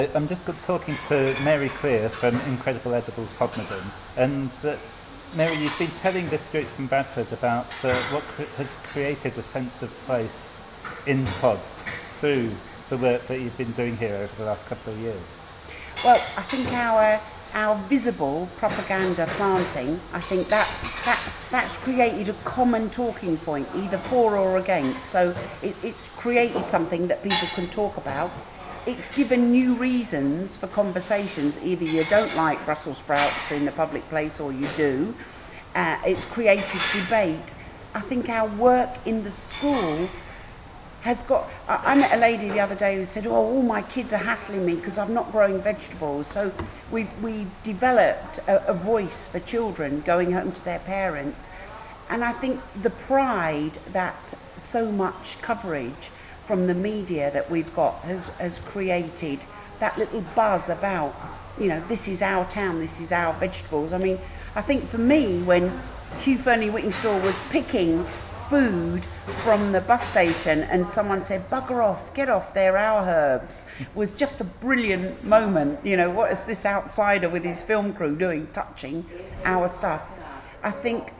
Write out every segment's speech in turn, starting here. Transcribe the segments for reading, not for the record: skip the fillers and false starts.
I'm just talking to Mary Clear from Incredible Edible Todmorden, and Mary, you've been telling this group from Bradford about what has created a sense of place in Tod through the work that you've been doing here over the last couple of years. Well, I think our visible propaganda planting, I think that's created a common talking point, either for or against. So it's created something that people can talk about. It's given new reasons for conversations. Either you don't like Brussels sprouts in a public place or you do. It's created debate. I think our work in the school has got... I met a lady the other day who said, all my kids are hassling me because I'm not growing vegetables. So we've developed a voice for children going home to their parents. And I think the pride that so much coverage from the media that we've got has created that little buzz about, this is our town, this is our vegetables. I mean, I think for me, when Hugh Fearnley-Whittingstall was picking food from the bus station and someone said, bugger off, get off, they're our herbs, was just a brilliant moment. What is this outsider with his film crew doing, touching our stuff? I think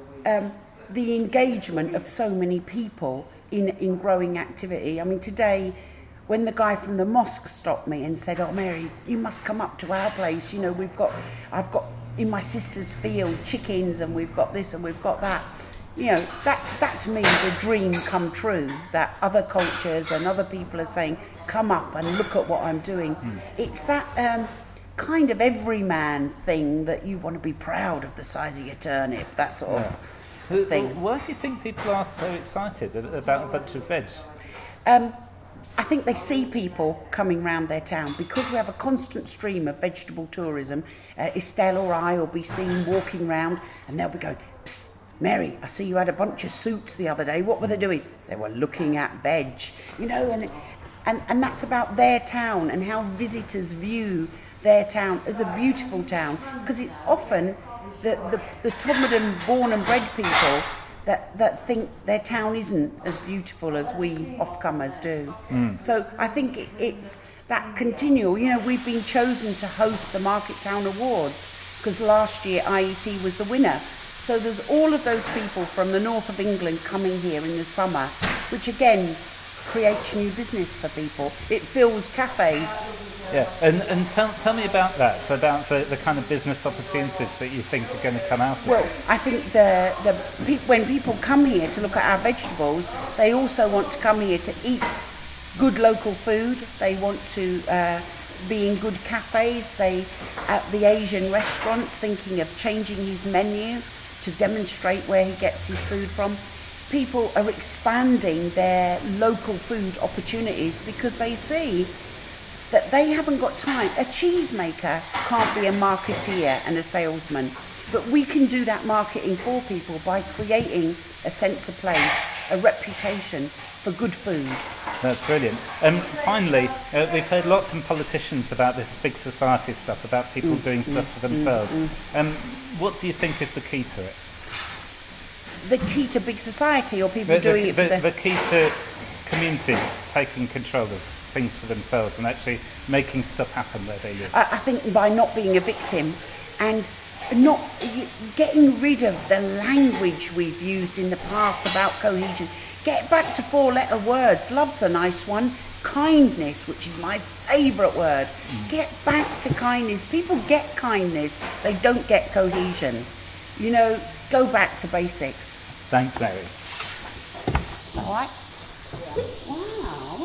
the engagement of so many people in growing activity. I mean, today, when the guy from the mosque stopped me and said, Mary, you must come up to our place, I've got in my sister's field chickens and we've got this and we've got that. That to me is a dream come true, that other cultures and other people are saying, come up and look at what I'm doing. It's that kind of everyman thing that you want to be proud of the size of your turnip, that sort of thing. Why do you think people are so excited about a bunch of veg? I think they see people coming round their town because we have a constant stream of vegetable tourism. Estelle or I will be seen walking round and they'll be going, psst, Mary, I see you had a bunch of suits the other day. What were they doing? They were looking at veg, and that's about their town and how visitors view their town as a beautiful town, because it's often the Todmorden born and bred people that think their town isn't as beautiful as we offcomers do. So I think it's that continual, we've been chosen to host the Market Town Awards because last year IET was the winner. So there's all of those people from the north of England coming here in the summer, which again creates new business for people. It fills cafes. Yeah, and tell me about that, about the kind of business opportunities that you think are going to come out of this. Well, I think when people come here to look at our vegetables, they also want to come here to eat good local food. They want to be in good cafes. At the Asian restaurants, thinking of changing his menu to demonstrate where he gets his food from. People are expanding their local food opportunities because they see that they haven't got time. A cheesemaker can't be a marketeer and a salesman, but we can do that marketing for people by creating a sense of place, a reputation for good food. That's brilliant. Finally, we've heard a lot from politicians about this big society stuff, about people doing stuff for themselves. What do you think is the key to it? The key to big society, or people doing it for the key to communities taking control of things for themselves and actually making stuff happen where they live? I think by not being a victim and not getting rid of the language we've used in the past about cohesion. Get back to 4-letter words. Love's a nice one. Kindness, which is my favourite word. Get back to kindness. People get kindness. They don't get cohesion. Go back to basics. Thanks, Mary. All right. Wow.